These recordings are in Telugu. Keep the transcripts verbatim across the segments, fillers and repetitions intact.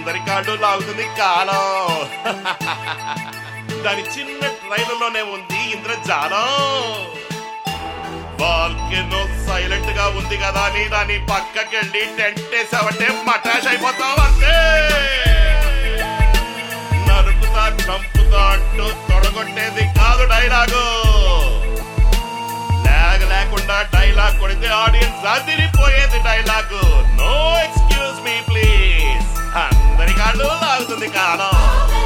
అందరి కాళ్ళు లాగుతుంది కాలం. దాని చిన్న ట్రైలర్లోనే ఉంది ఇంద్రజాలం. వాల్కెనో సైలెంట్ గా ఉంది కదా అని దాని పక్కకెళ్ళి టెంట్ వేసావంటే మటాష్ అయిపోతావంటే. నరుకుతా చంపుతా అంటూ తొడగొట్టేది కాదు డైలాగు. లాగ్ లేకుండా డైలాగ్ కొడితే ఆడియన్స్ అదిరిపోయేది dialogue. No excuse me please. అందరి కాళ్ళు లాగుతుంది కాలం.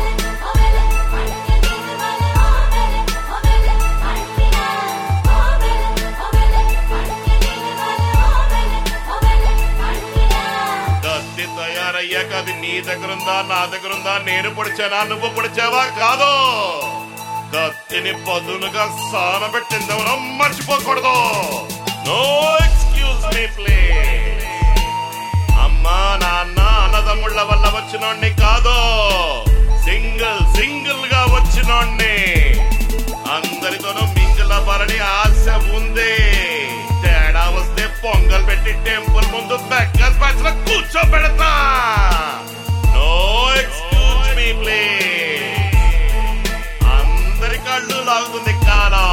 తయారయ్యాక అది నీ దగ్గరుందా నా దగ్గరుందా, నేను పొడిచానా నువ్వు పొడిచావా కాదు. కత్తిని పదునుగా సానబెట్టిందెవరో మర్చిపోకూడదు. No excuse me please. అమ్మా నాన్న అన్నదమ్ముళ్ళ వల్ల వచ్చినోడ్ని కాదు, సింగిల్ సింగిల్ గా వచ్చినోడ్ని. అందరితోనూ మింగిల్ అవ్వాలని ఆశ ఉంది. తేడా వస్తే పొంగల్ పెట్టి టెంపుల్ ముందు బెక్కస్ బ్యాచ్ లో కూర్చోబెడతా. No excuse me please. అందరి కాళ్ళు లాగుతుంది కాలం.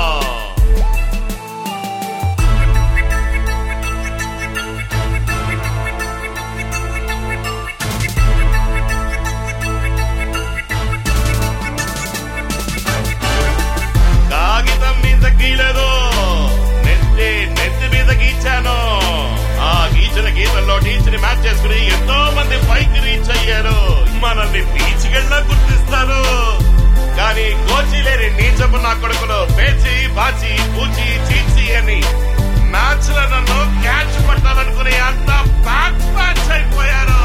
కాగితం మీద గీలేదు, నెత్తి నెత్తి మీద గీచాను. ఆ గీచిన గీతల్లో టీచర్ మ్యాచ్ చేసుకుని ఎంతో మంది పైకి రీచ్ అయ్యారు. మనల్ని బీచ్కెళ్ళా గుర్తిస్తారు. కానీ కోచి లేని నీచపు నా కొడుకులు పేచి బాచి పూచి చీచి అని మ్యాచ్ లో నన్ను క్యాచ్ పట్టాలనుకుని అంతా బ్యాక్ బ్యాచ్ అయిపోయారు.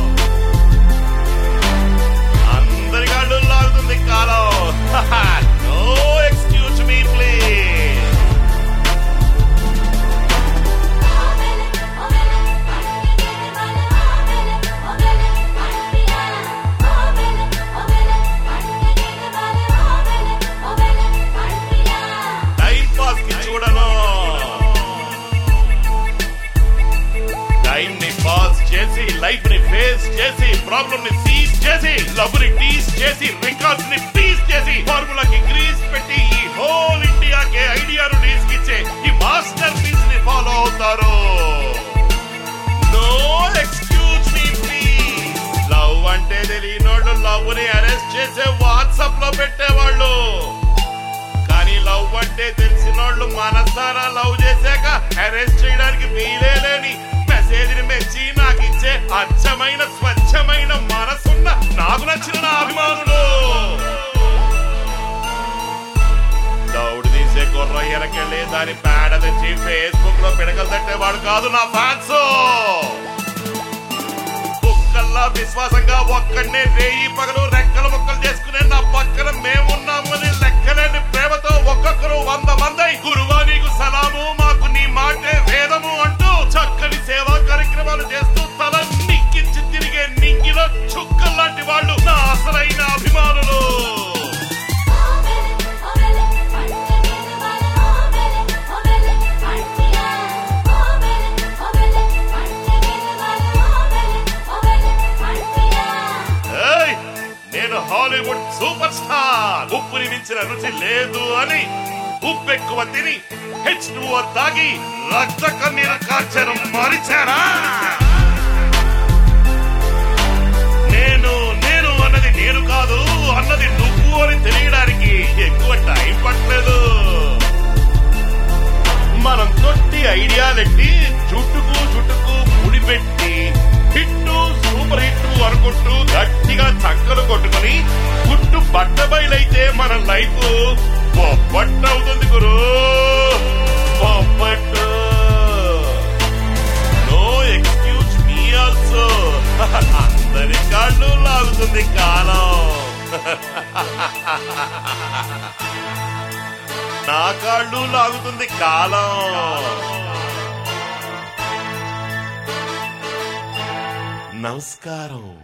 అందరి గాళ్ళు లాగుతుంది కాలం. No excuse me please. Time pass కి చూడను, టైం ని పాస్ చేసి లైఫ్ ని ఫేస్ చేసి ప్రాబ్లమ్ ని సీజ్ చేసి లవ్ ని టీస్ చేసి రికార్డ్స్ ని పీస్ చేసి ఫార్ములాకి గ్రీస్ పెట్టి ఈ హోల్ ఇండియాకే ఐడియాను తీసుకిచ్చే ఈ మాస్టర్ పీస్ ని ఫాలో అవుతారు. No excuse me please. Love అంటే తెలియనోళ్ళు లవ్ ని అరెస్ట్ చేసే వాట్సాప్ లో పెట్టేవాళ్ళు. కానీ లవ్ అంటే తెలిసినోళ్ళు మనసారా లవ్ చేశాక అరెస్ట్ చేయడానికి వీలే లేని మెసేజ్ ని మెచ్చి నాకు ఇచ్చే అచ్చమైన స్వచ్ఛమైన మనసున్న నాకు నచ్చిన నా అభిమానులు. దౌడు తీసే కుర్ర ఎనకెళ్ళి దాని పేడ తెచ్చి ఫేస్బుక్ లో పిడకలు తట్టేవాడు కాదు నా ఫ్యాన్స్. కుక్కల్లా విశ్వాసంగా ఒక్కడనే రేయి పగలు రెక్కల ముక్కలు చేసుకునే నా పక్కన మేమున్నామని లెక్కలేని ప్రేమతో ఒక్కొక్కరు వంద మంది గురువా నీకు సలాము మాకు నీ మాటే వేదము అంటూ చక్కని సేవా కార్యక్రమాలు చేస్తూ తల నిక్కించి తిరిగే నింగిలో చుక్కల్లాంటి వాళ్ళు నా అసలైన అభిమానులు. నేను హాలీవుడ్ సూపర్ స్టార్. ఉప్పుని మించిన రుచి లేదు అని ఉప్పెక్కువ తిని హెచ్ టూ ఓ తాగి రక్త కన్నీరు కార్చడం మరిచారా? నేను నేను అన్నది నేను కాదు, అన్నది నువ్వు అని తెలియడానికి ఎక్కువ టైం పట్టలేదు. మనం తొట్టి ఐడియాలెట్టి చుట్టుకు చుట్టుకు ముడిపెట్టి హిట్టు సూపర్ హిట్ అనుకుంటూ గట్టిగా చక్కలు కొట్టుకుని గుట్టు బట్ట బయలైతే మన లైఫ్ పొప్పట్టు అవుతుంది గురు, పొప్పట్టు. No excuse me also. అందరి కాళ్ళు లాగుతుంది కాలం. నా కాళ్ళు లాగుతుంది కాలం. నమస్కారం.